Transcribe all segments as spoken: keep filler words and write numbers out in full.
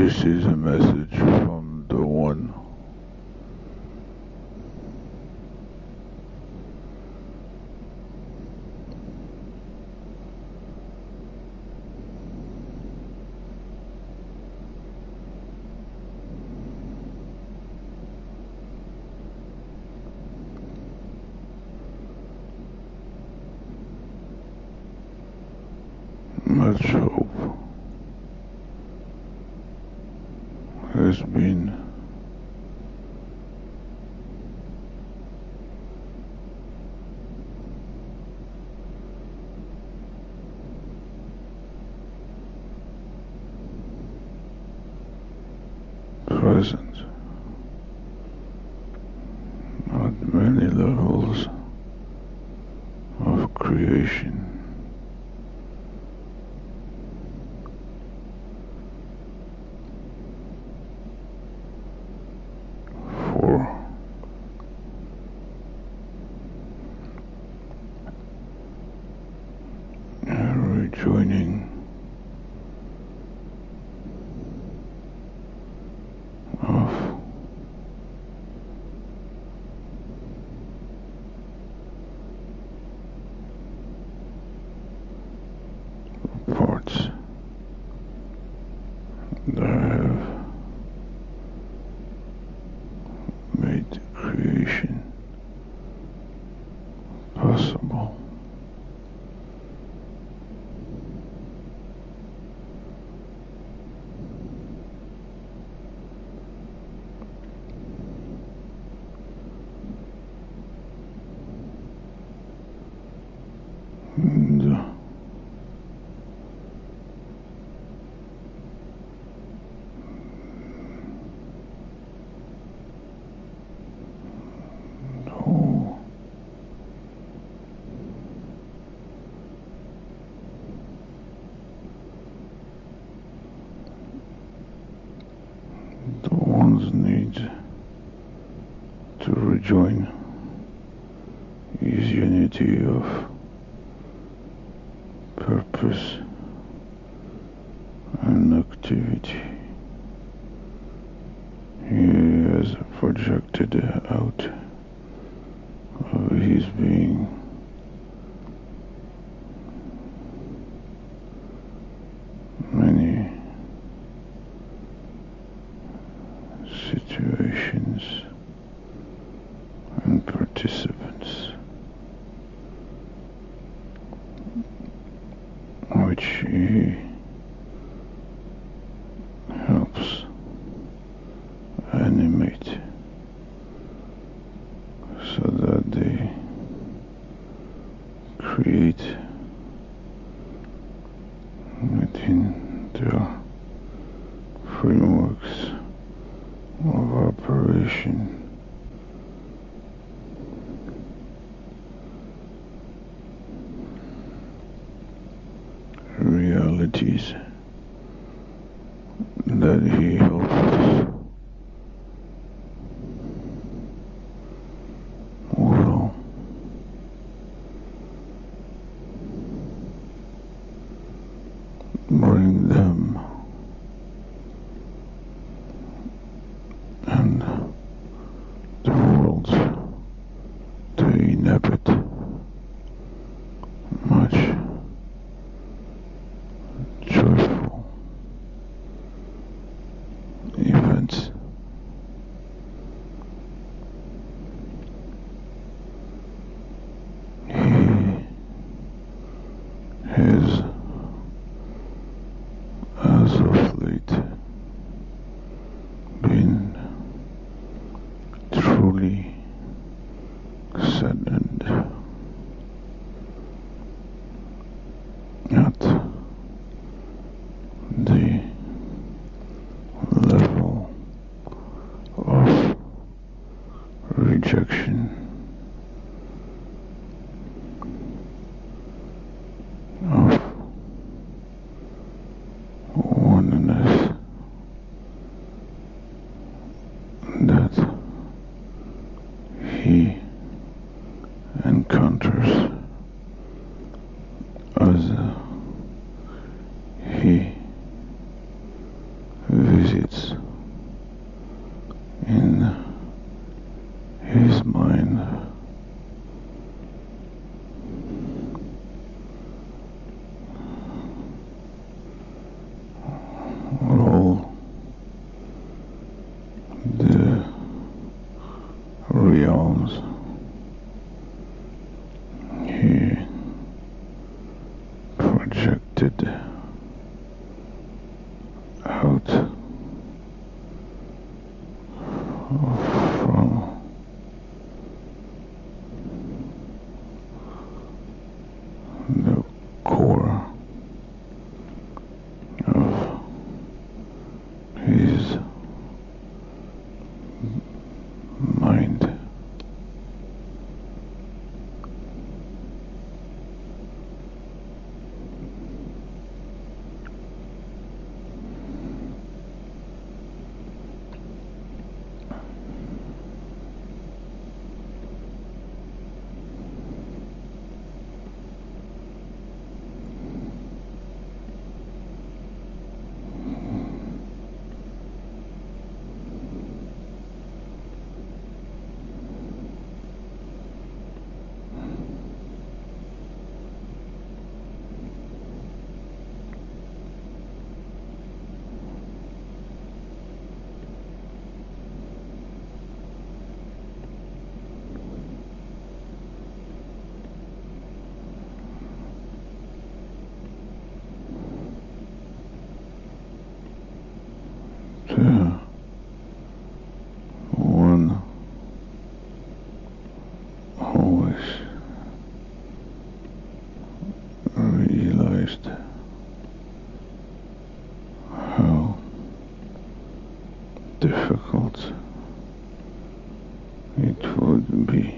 This is a message from the One. Much hope has been present at many levels of creation. For rejoining of parts that have made creation possible. And uh, oh, the ones need to rejoin is unity of purpose and activity. He has projected out of his being many situations and participants which he helps animate so that they create within their frameworks of operation realities that he helps will bring them and the worlds they inhabit much joyful events. He has, as of late, been truly saddened at the level of rejection of oneness that he encounters as he visits tentacles. He projected out from the core of his mind. The one always realized how difficult it would be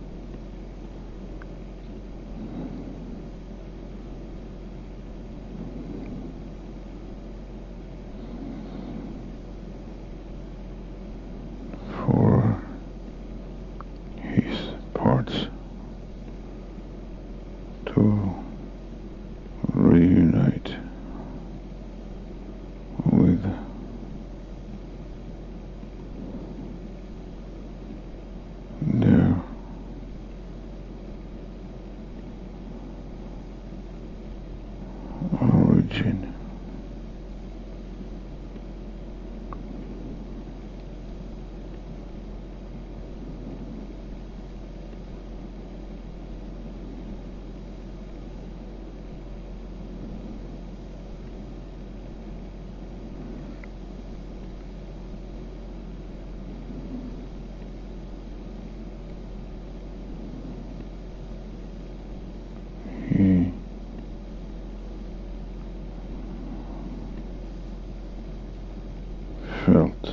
for his parts to reunite with their origin. He felt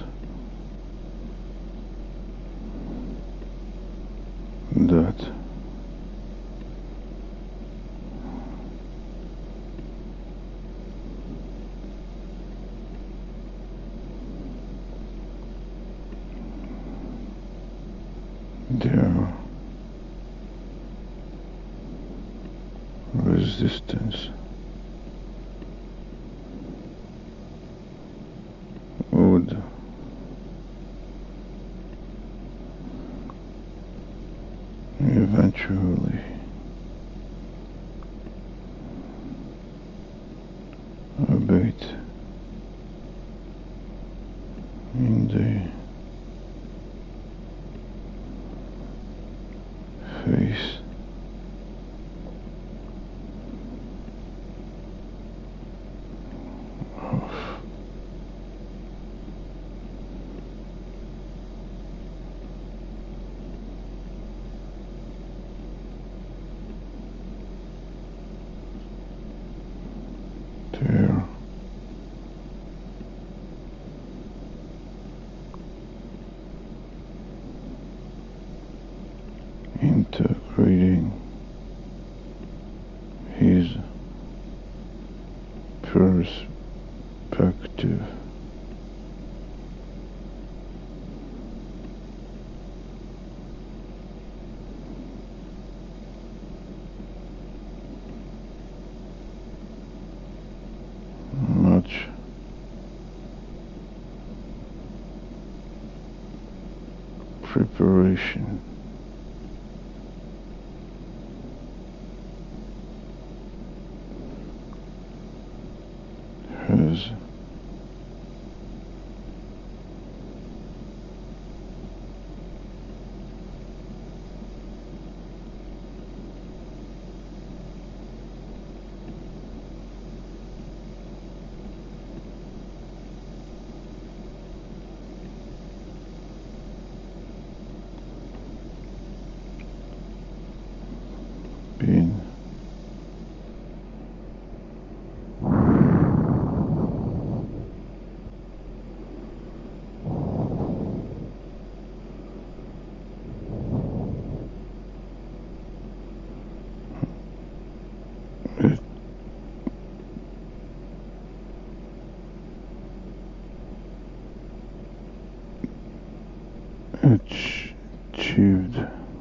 that their resistance would eventually abate in the face of their integrating his perspective much preparation has been achieved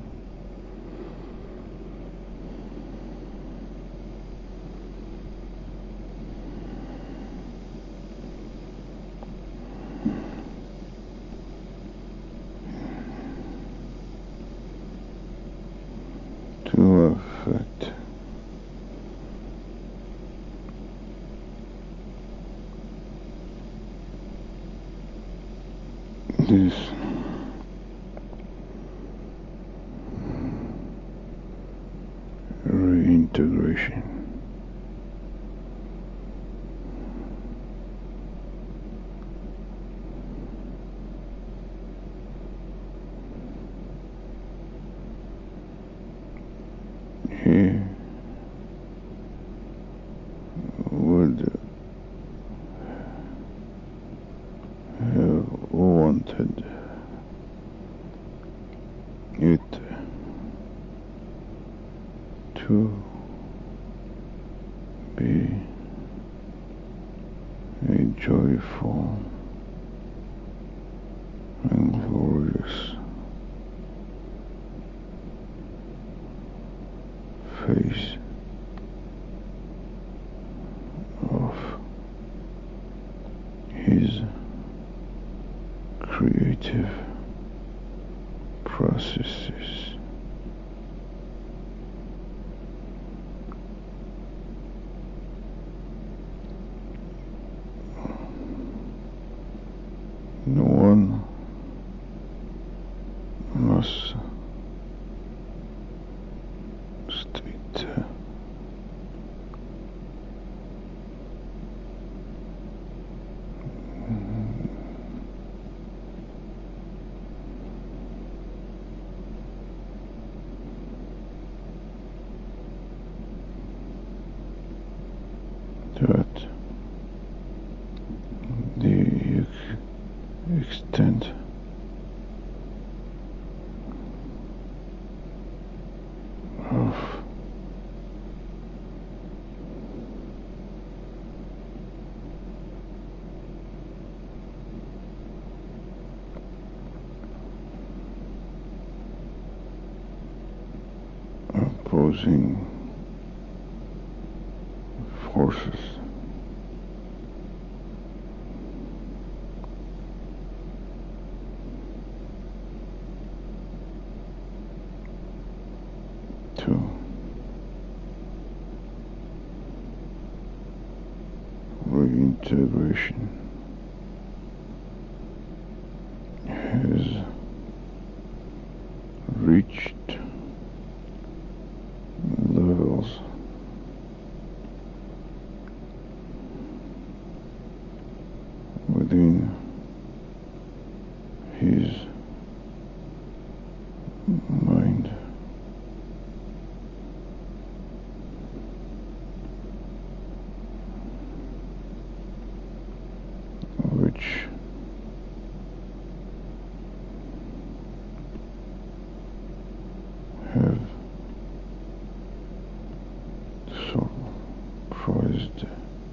to affect this reintegration. He would have wanted it to be a joyful and glorious phase of his creative processes. No one must state uh, that the ex- extent of opposing forces to reintegration has reached levels within his mind which have surprised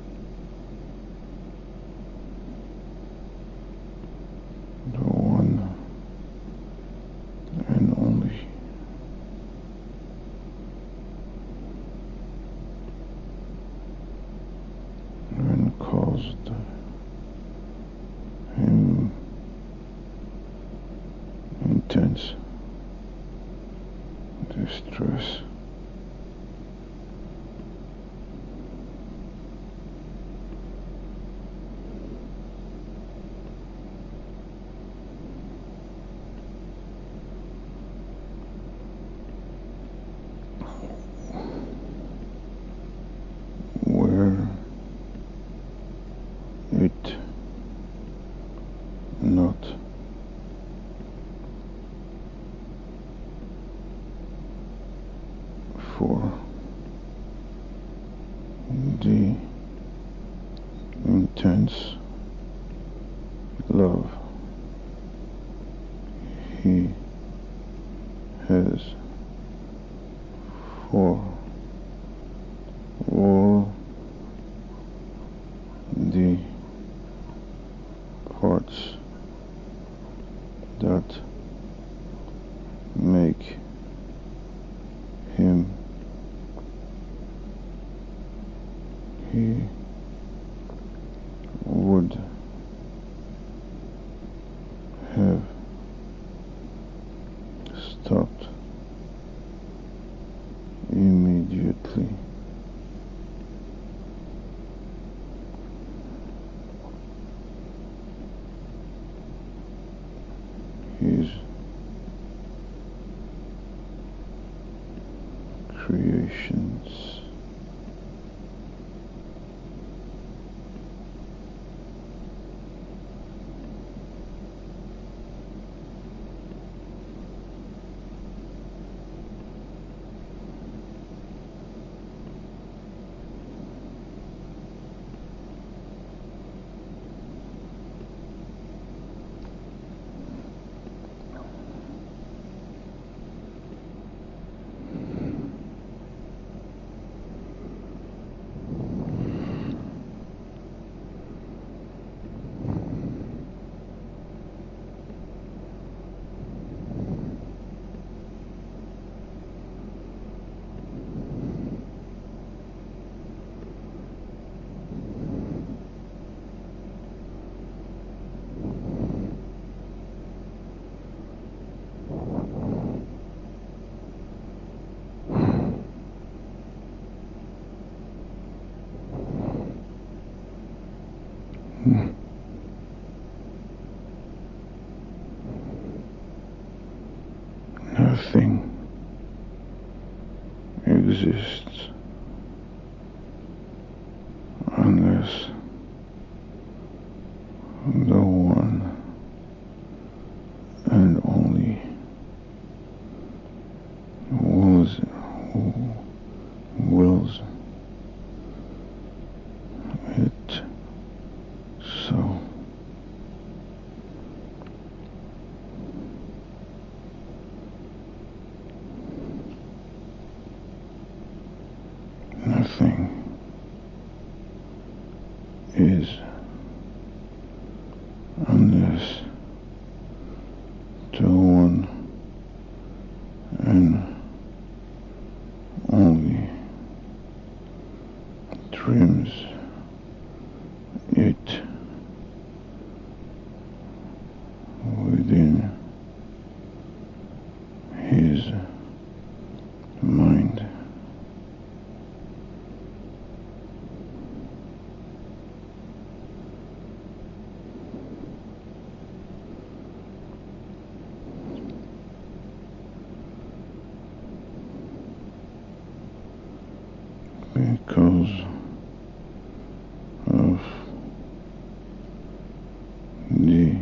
the one and only and caused him intense distress. Were it not he has for all the parts that make him. He would have stopped immediately. His creations nothing exists unless the one and only wills, wills it so. Nothing is unless the one and only trims it within his mind. Because of the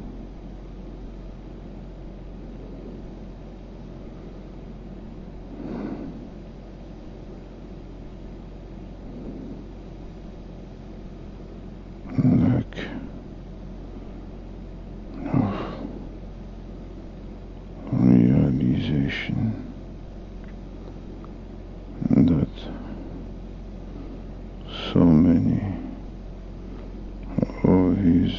lack of realization that so many of his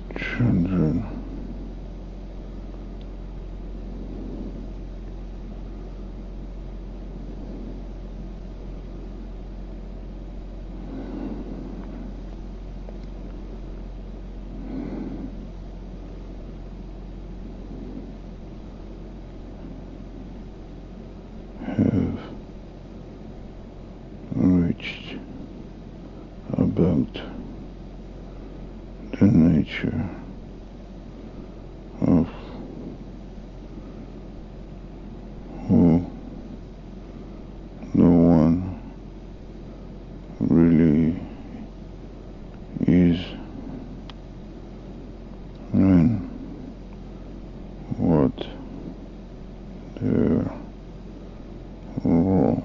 children nature of who the one really is and what their role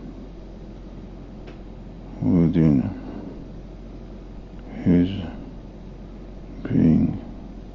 within his being.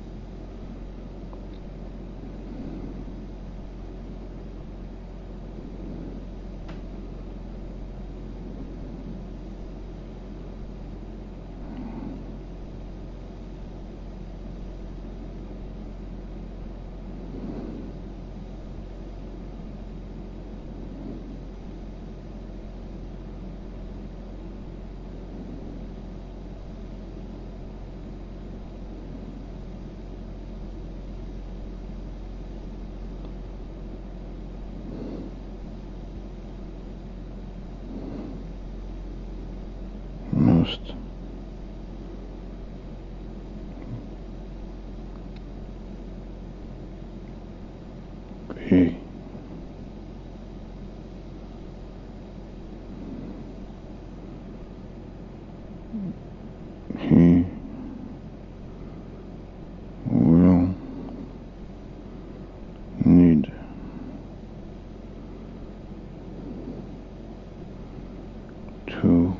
Must be he will need to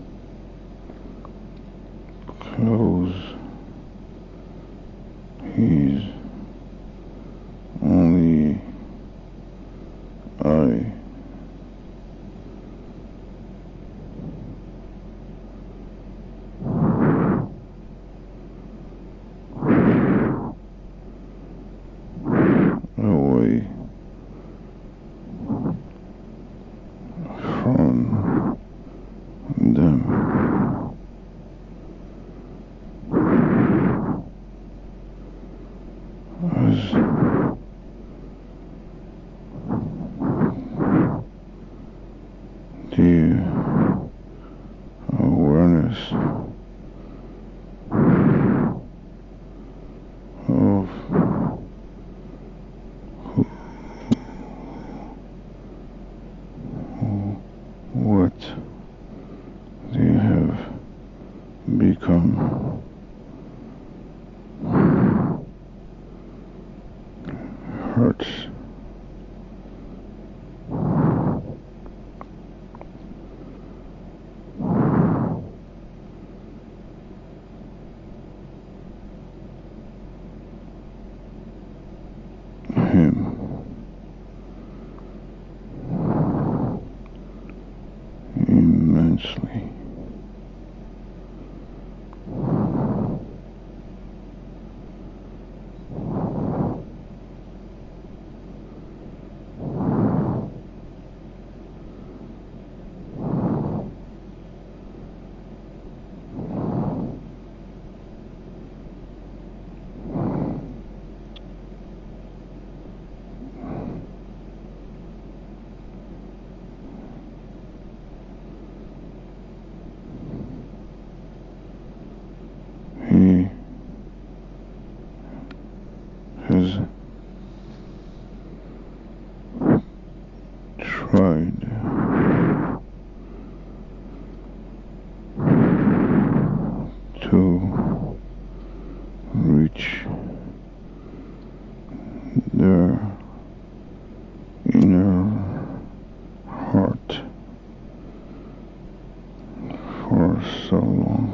close his only eye away from them. As the awareness of who, what they have become hurts him immensely. He has tried to reach their inner heart for so long.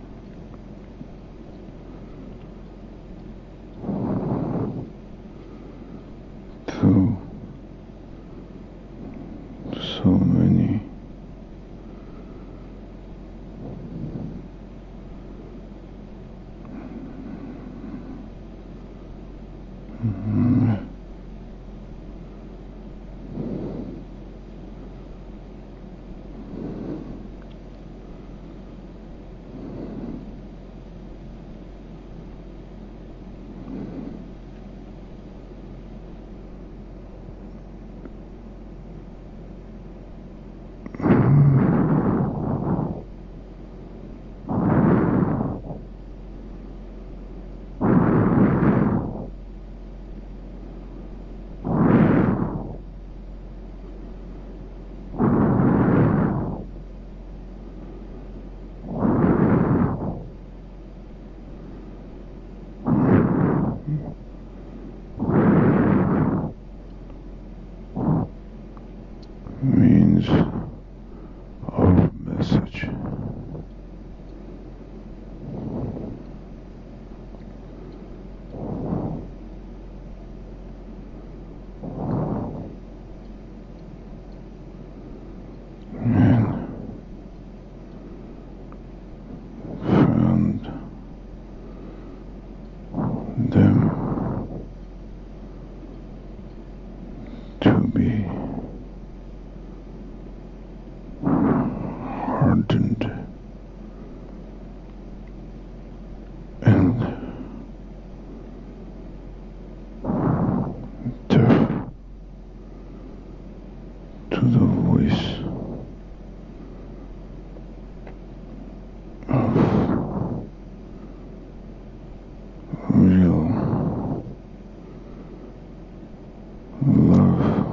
Through so many mm, means of message. And found them to be hardened and deaf to the voice of real love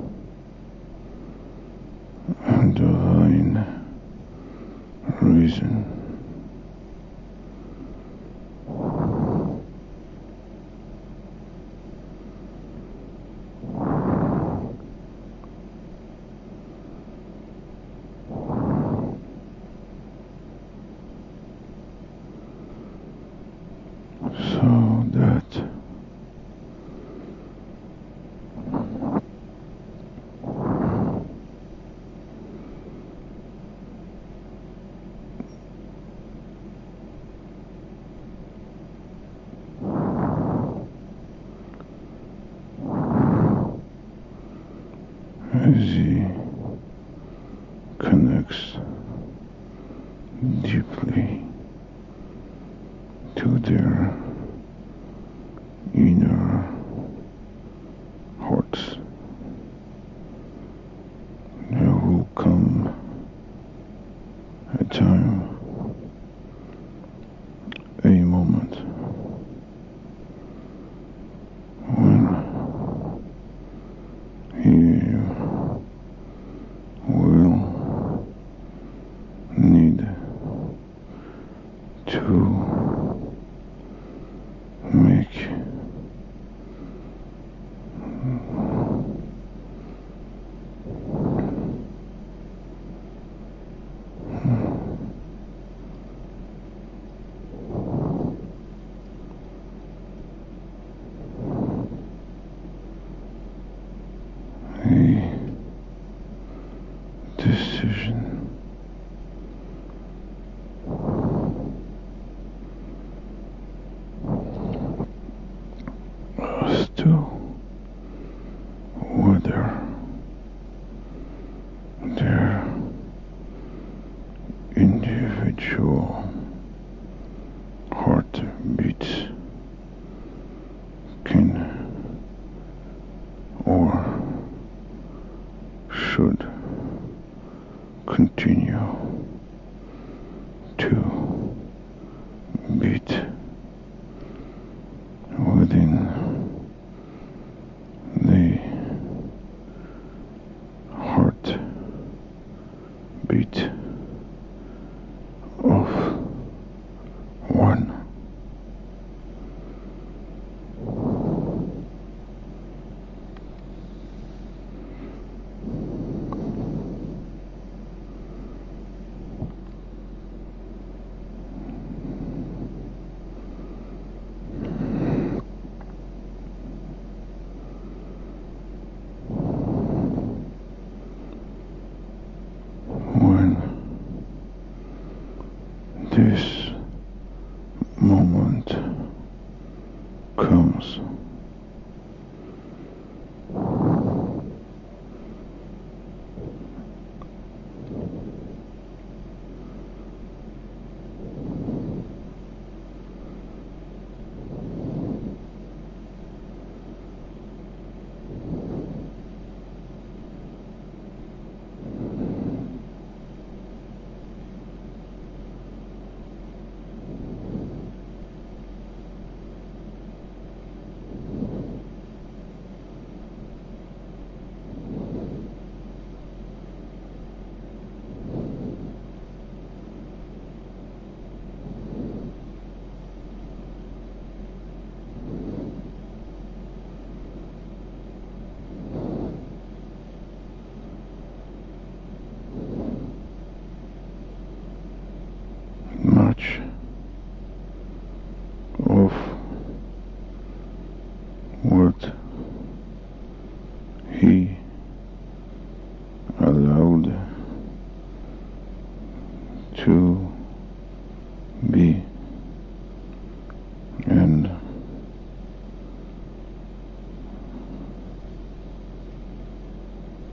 and divine reason. So that as he connects deeply to their inner hearts, there will come a time, a moment when you will need to make a decision as to whether their individual heartbeats can or should continue to beat within the heartbeat of one. When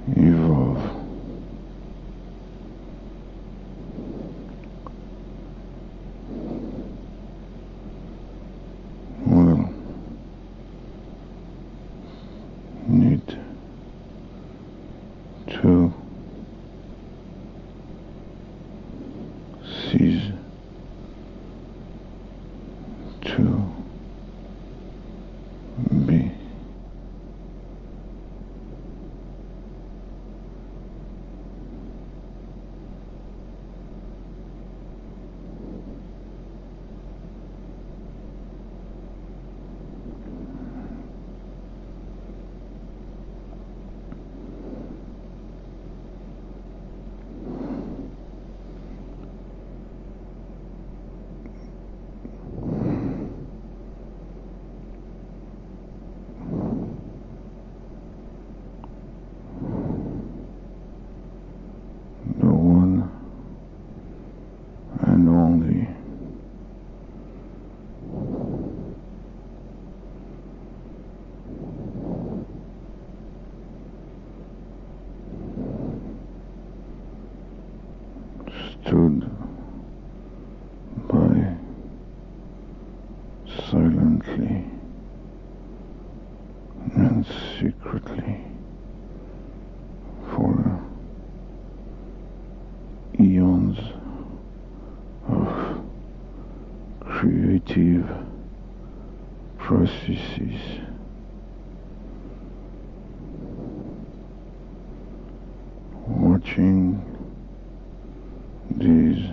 evolve. Will need to cease to be. The one and only stood by silently and secretly for eons of creative processes, watching these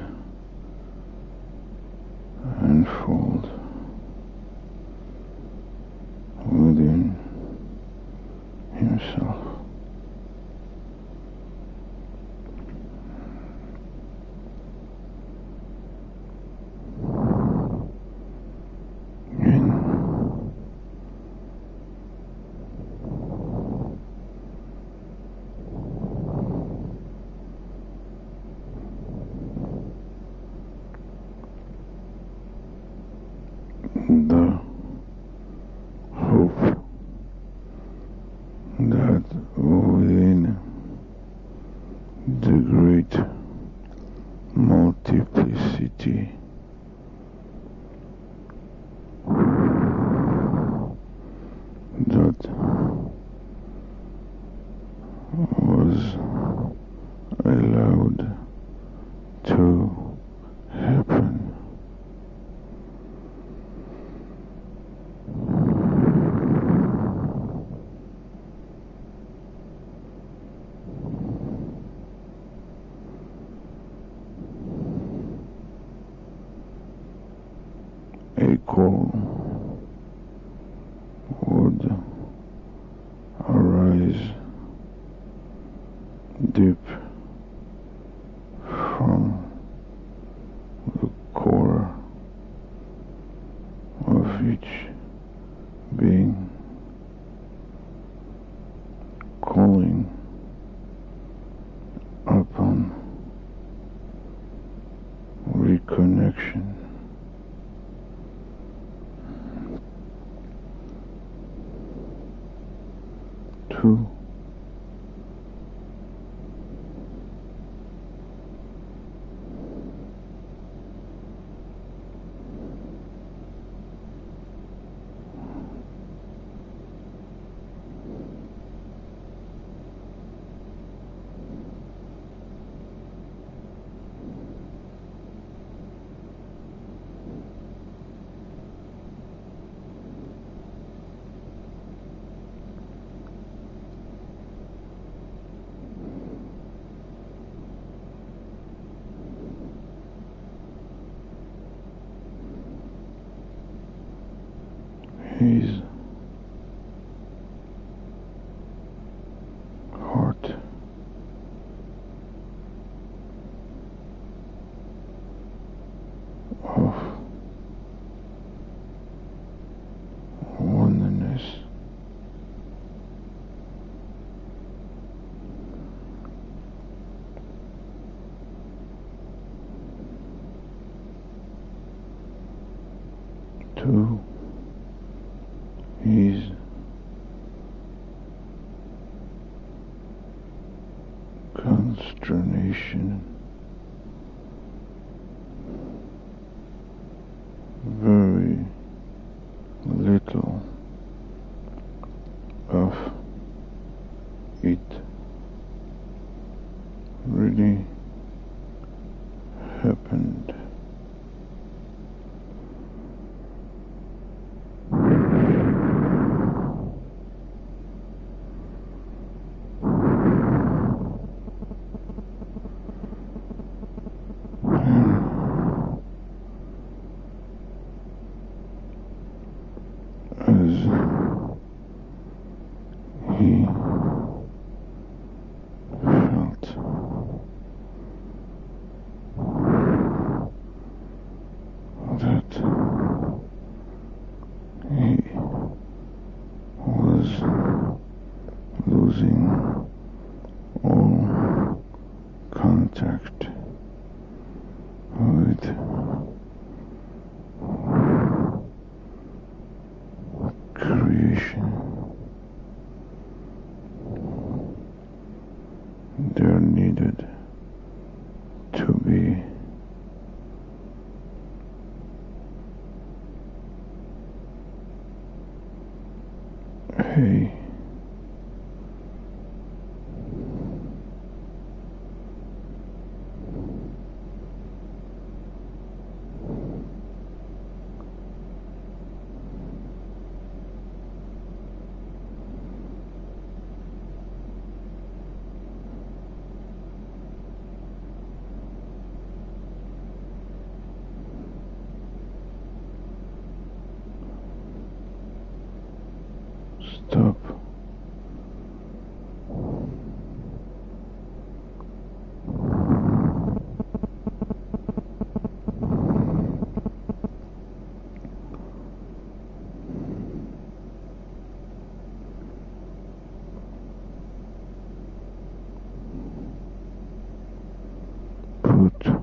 unfold within himself. The hope that within the great multiplicity that was allowed to happen a call would arise deep from the core of each being, calling upon reconnection to his heart of oneness to his consternation, very little of it really happened. As he felt that he was losing all contact with creation, there needed to be a stop put two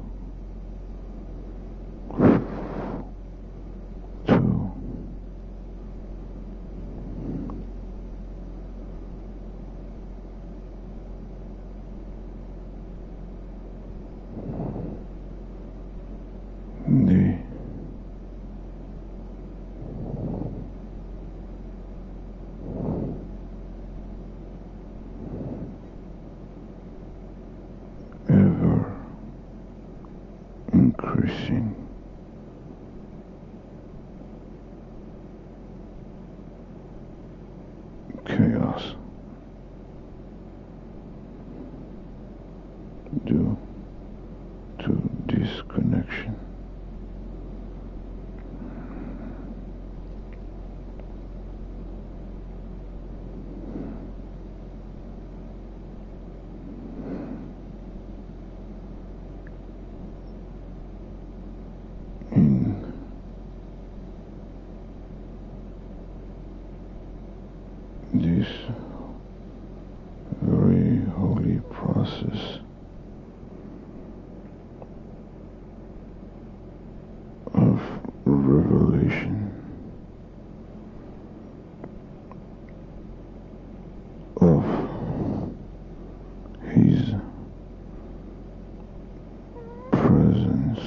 the ever increasing chaos due to disconnection. In this very holy process of revelation, of his presence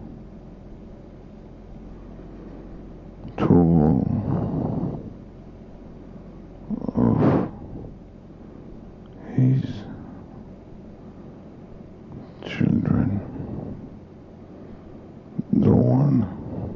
to all of his children, the one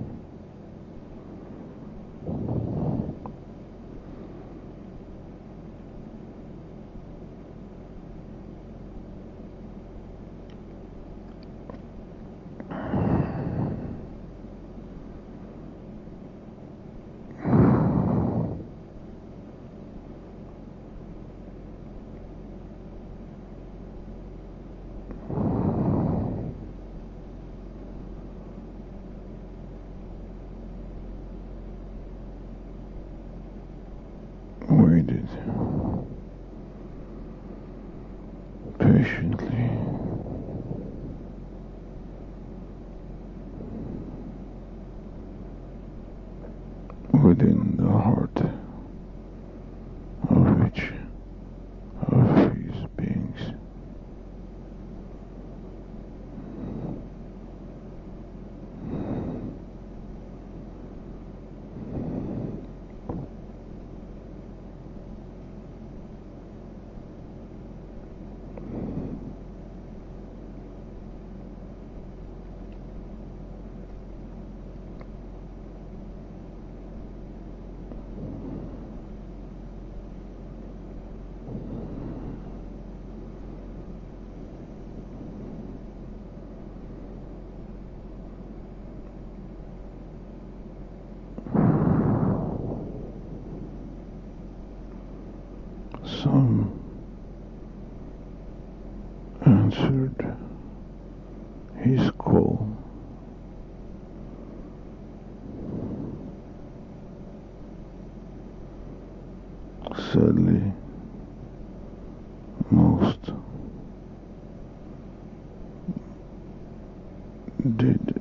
waited patiently within the heart of each of his beings. heard his call. Sadly, most did,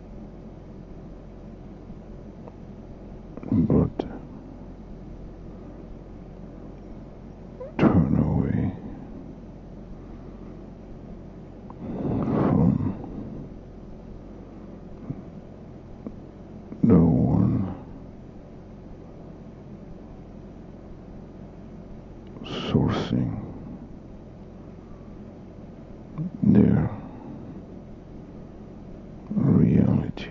but turn away from the one sourcing their reality.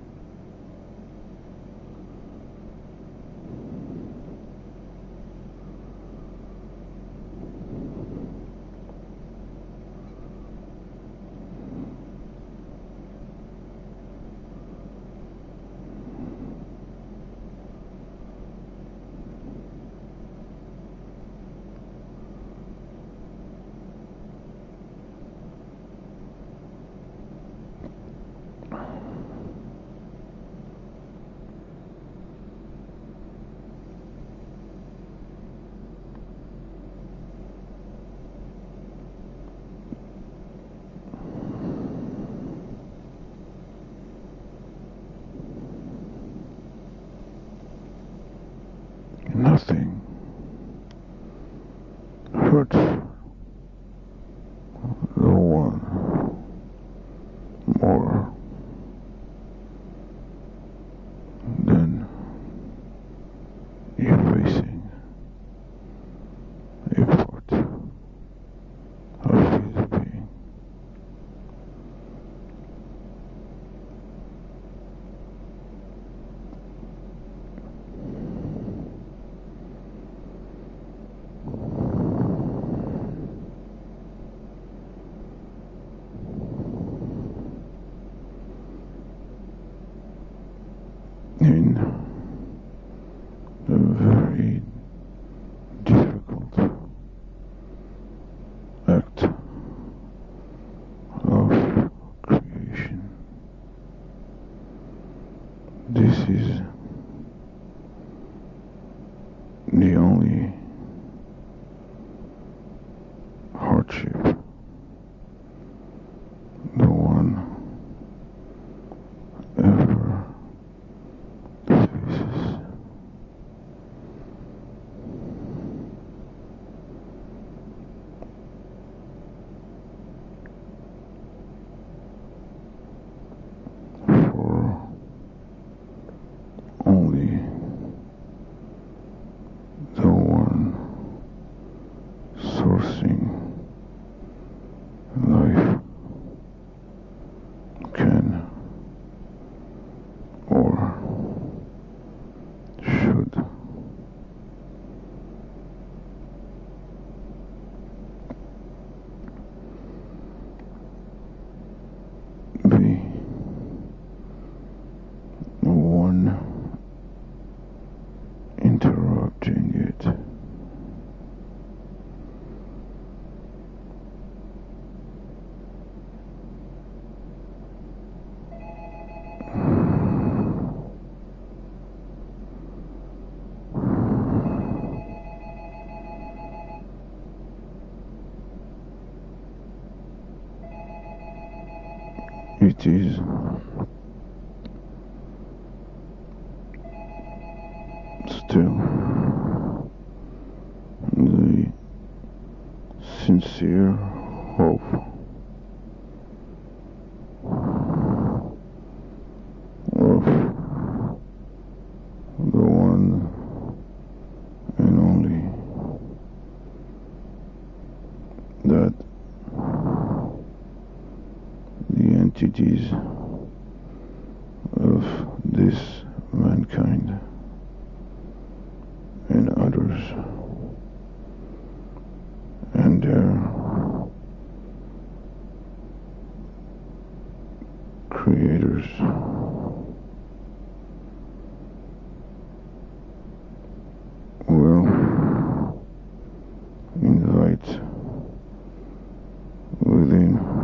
Nothing hurts the one more than erasing a part of his being. In a very difficult act of creation. This is the only hardship the one ever faces. For only the one sourcing life can or should be one interrupting it. It is still the sincere hope of the one and only that the entities of this mankind and others and their creators will invite within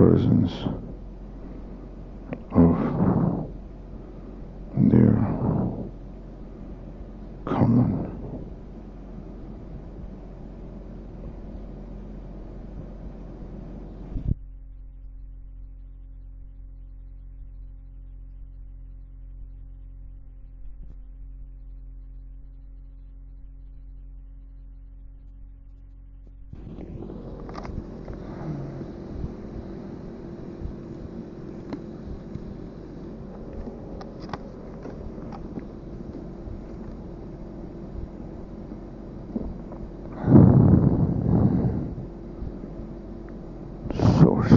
presence of their common source.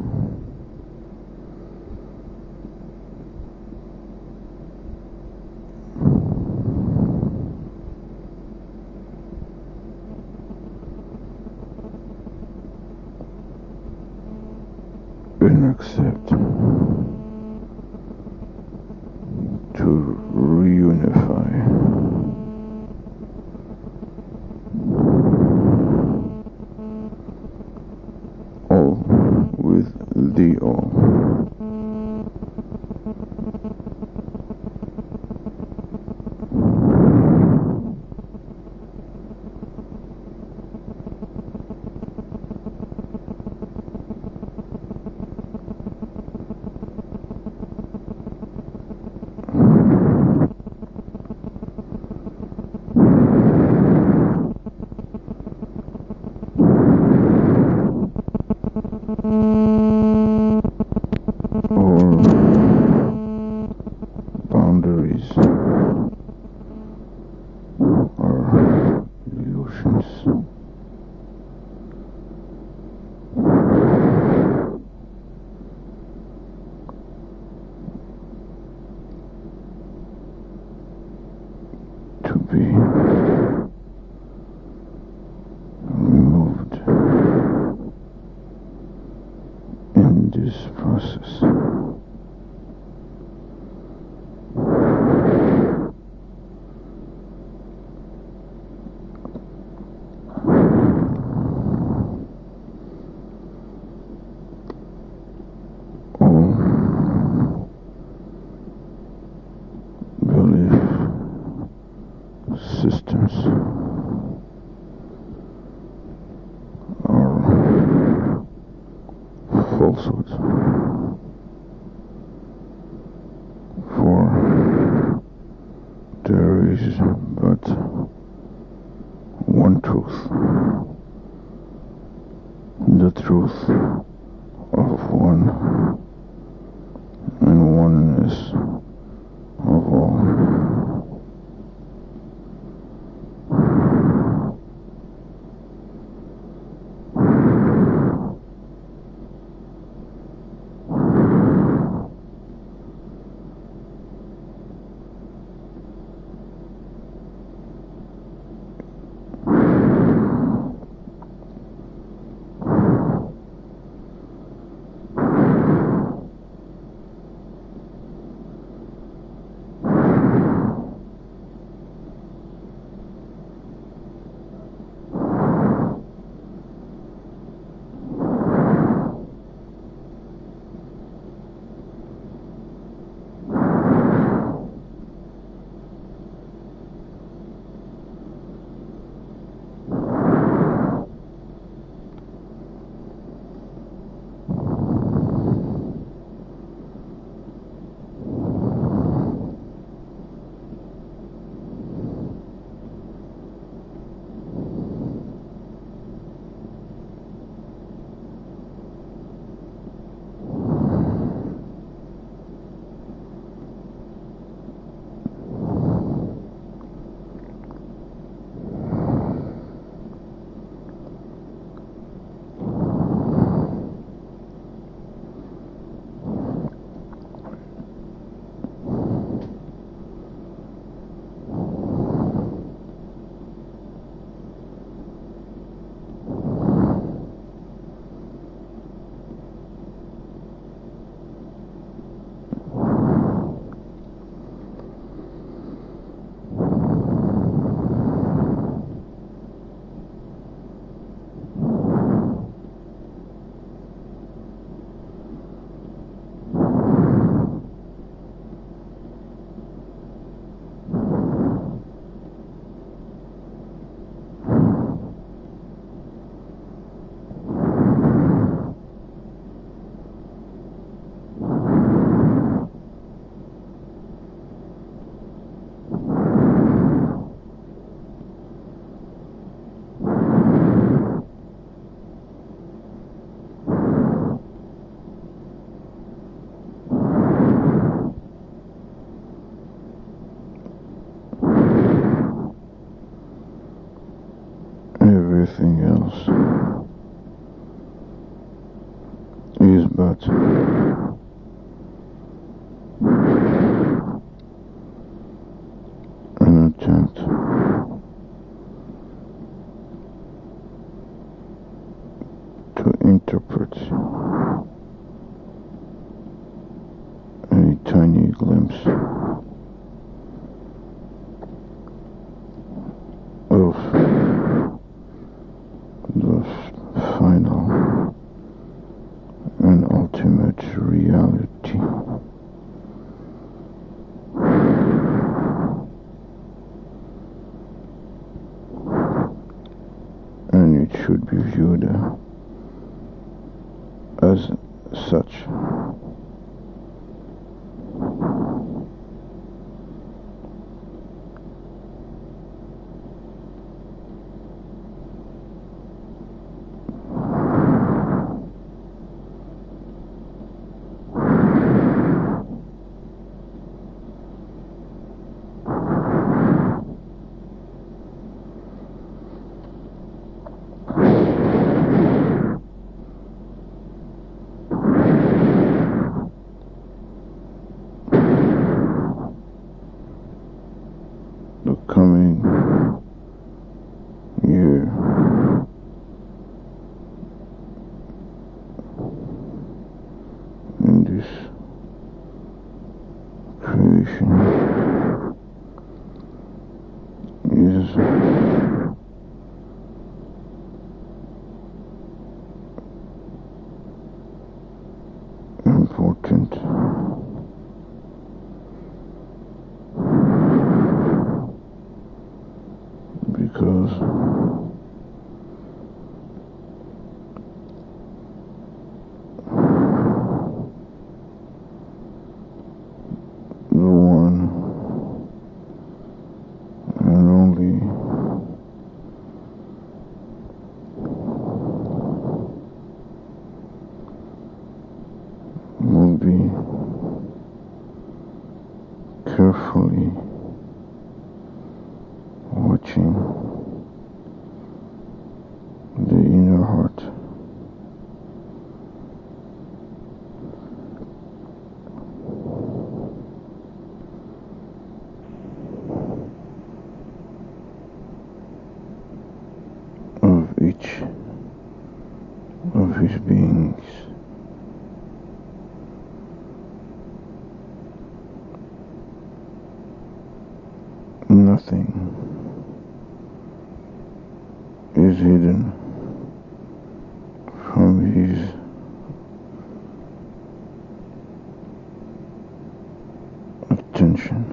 And accept to reunify all with the all. Boundaries are illusions. To be removed in this process. Systems are falsehoods, for there is but one truth, the truth of one and oneness of all. but an attempt to interpret a tiny glimpse of the final and ultimate reality. And it should be viewed as such. The coming year in this creation is important because the one and only will be carefully watching the inner heart of each of his beings. Nothing is hidden from his attention.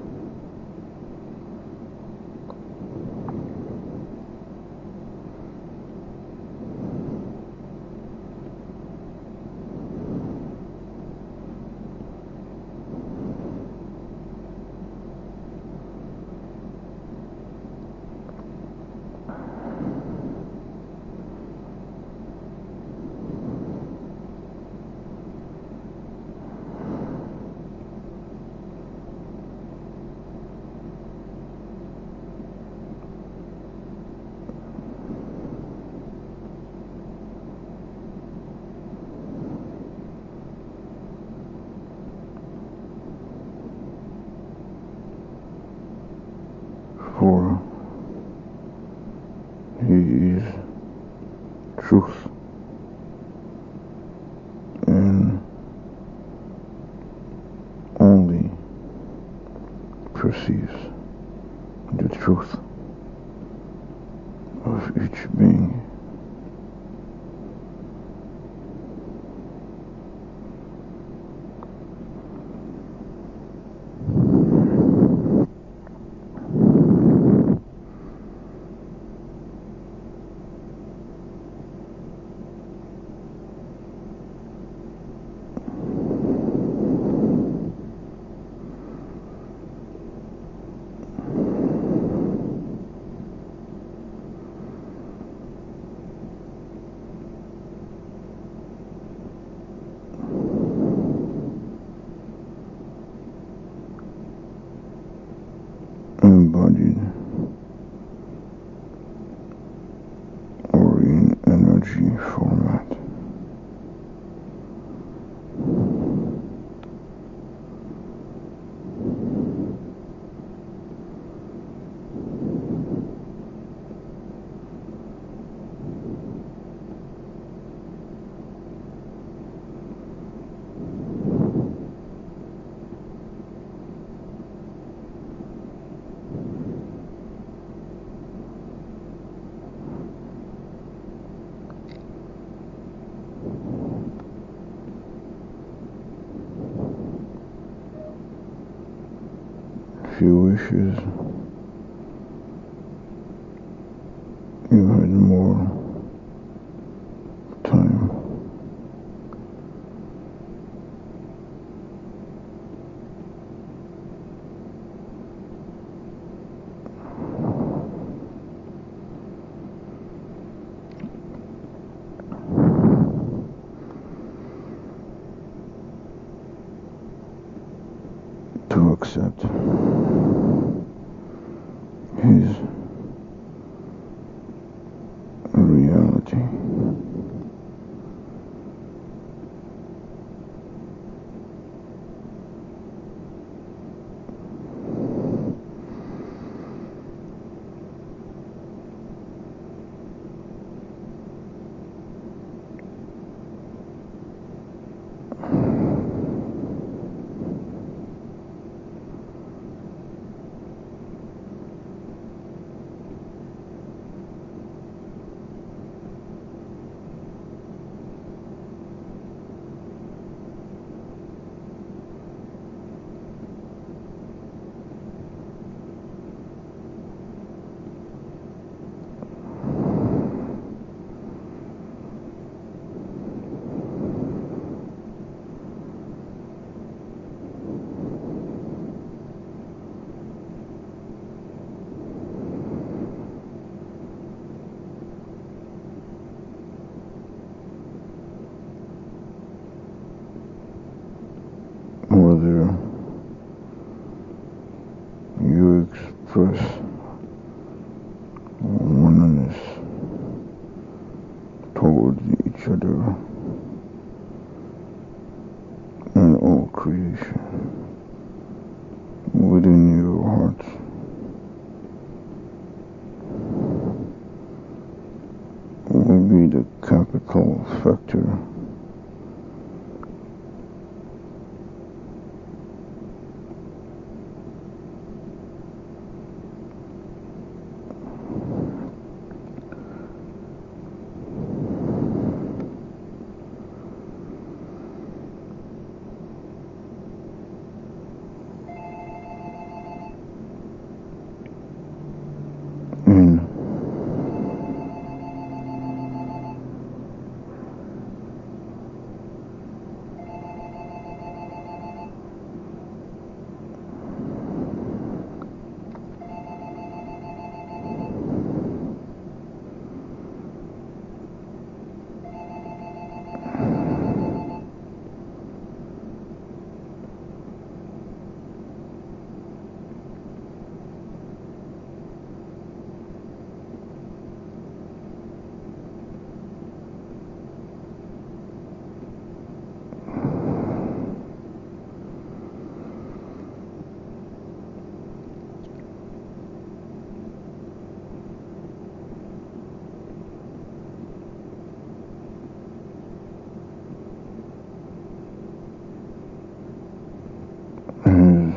For he is truth and only perceives the truth of each being. Embodied or in energy format. if you wishes, you had more time. To accept his reality. Whether you express oneness towards each other and all creation within your hearts, will be the capital factor in his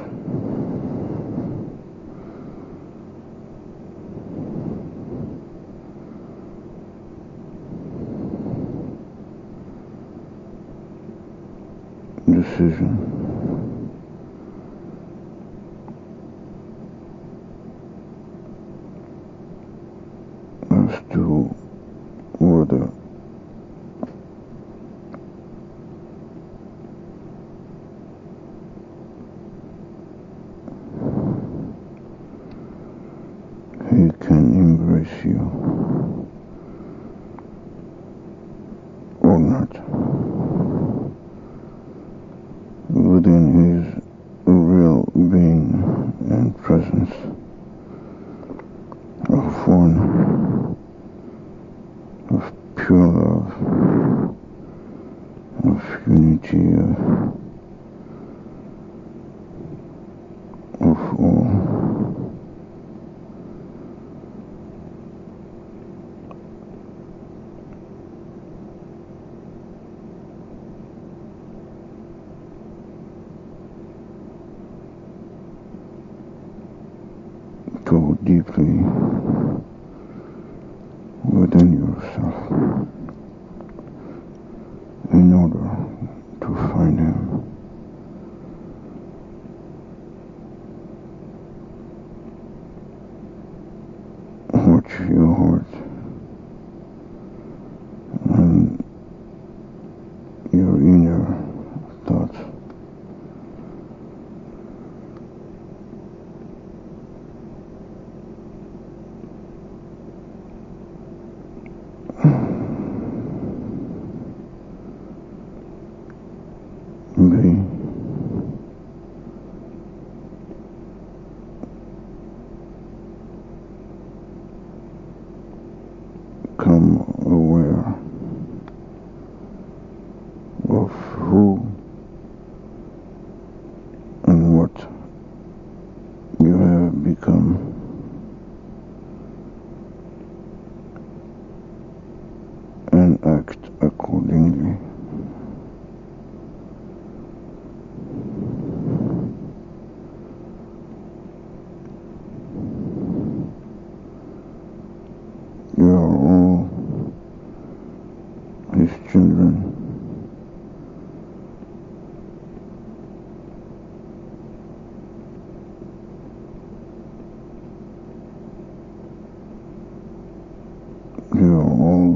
decision as to whether he can embrace you or not within his real being and presence of one, of pure love, of unity, of, of all. Go deeply within yourself in order to find him. may come aware of who and what you have become. And act accordingly. You are all His children. You are all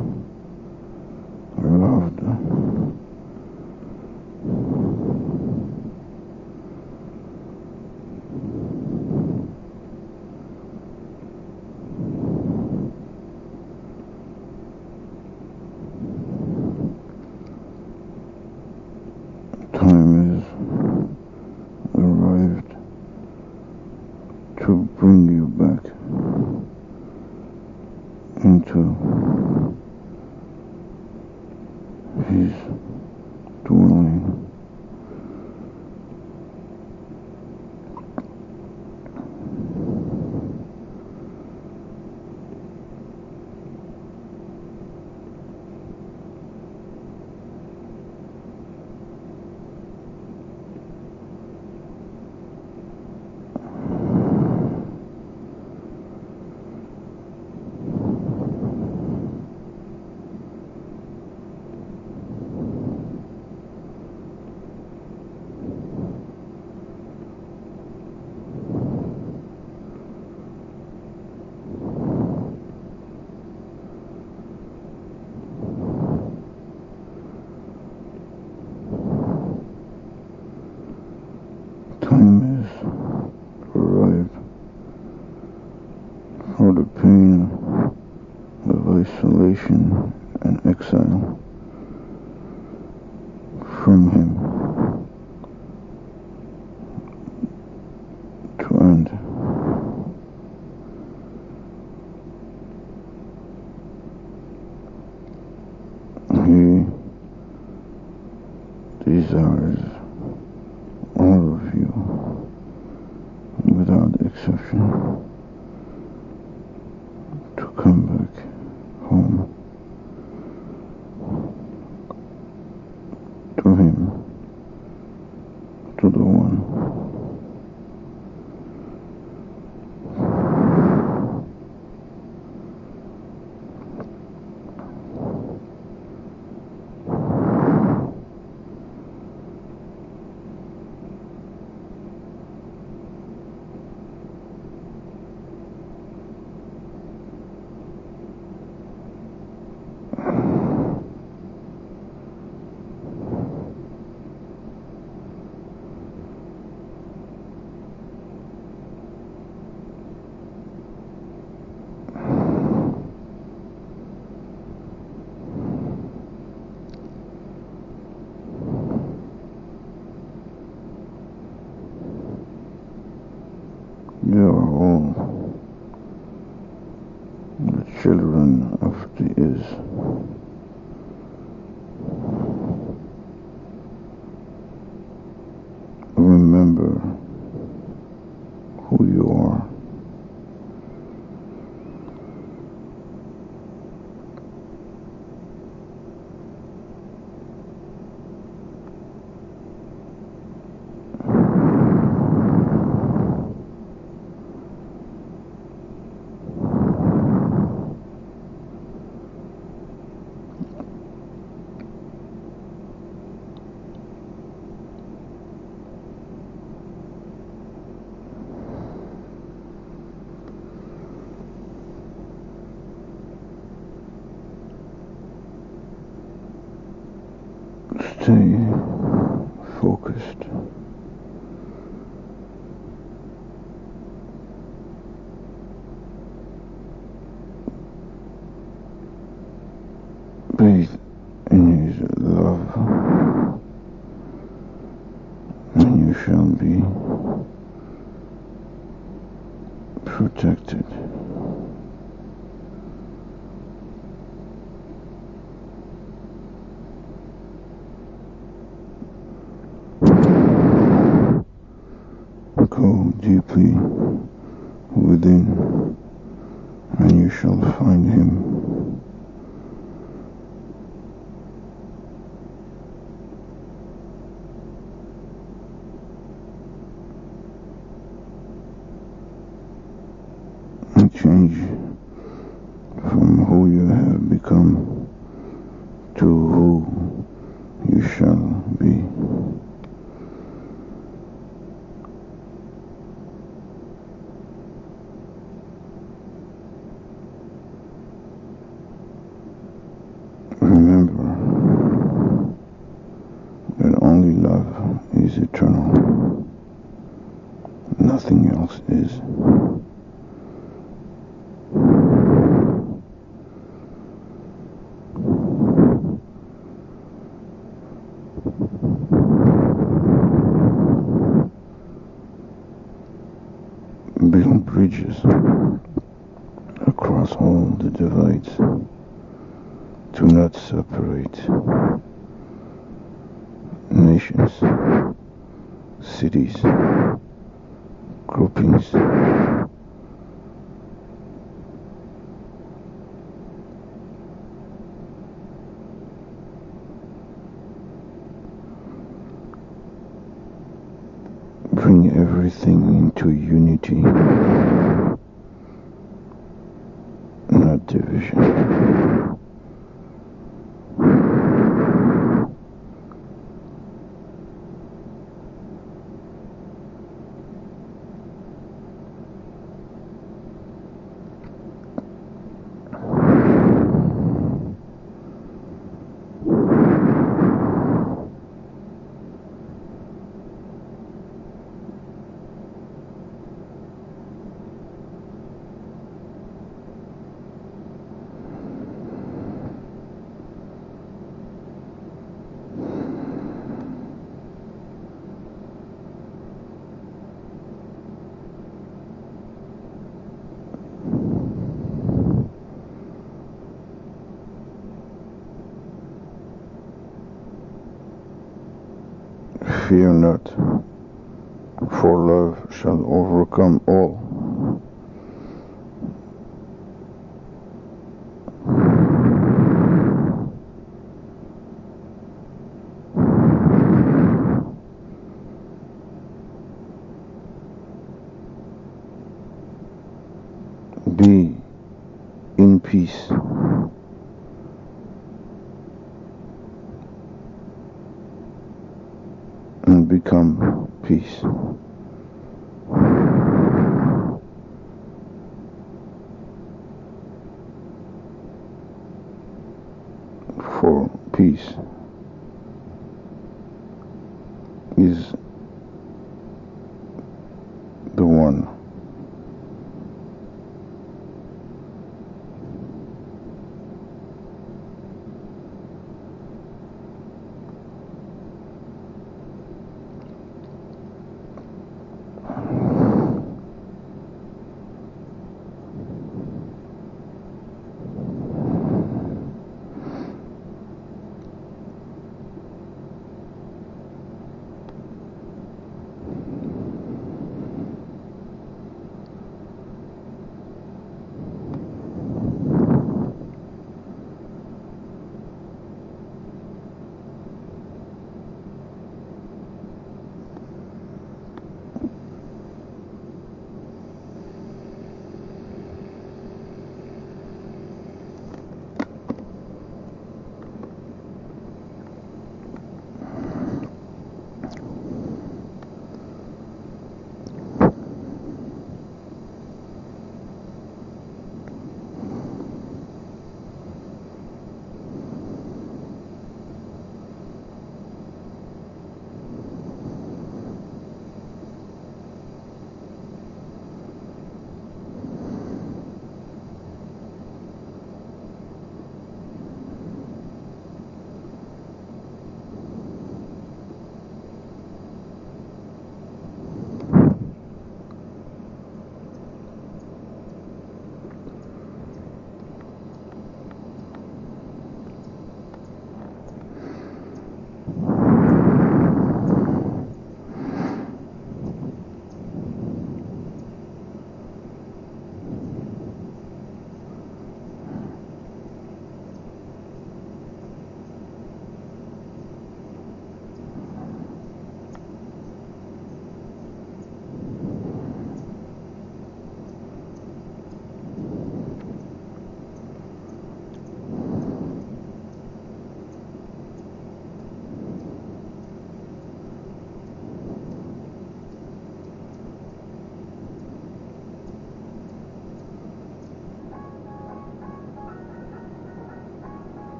loved. Time is arrived to bring you back into His dwelling. Time is arrived for the pain of isolation and exile from Him to end. He desires all of you, without exception, to come back home to Him, to the One. You are all the children of the Is. Remember who you are. Stay focused. Bathe in His love. protected. Go deeply within, and you shall find him. And change from who you have become to who you shall be. Remember that only love is eternal. Nothing else is. Build bridges across all the divides. Do not separate nations, cities, groupings. Bring everything into unity, not division. Fear not, for love shall overcome all. Be in peace. And become peace. For peace is the one.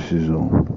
This is all.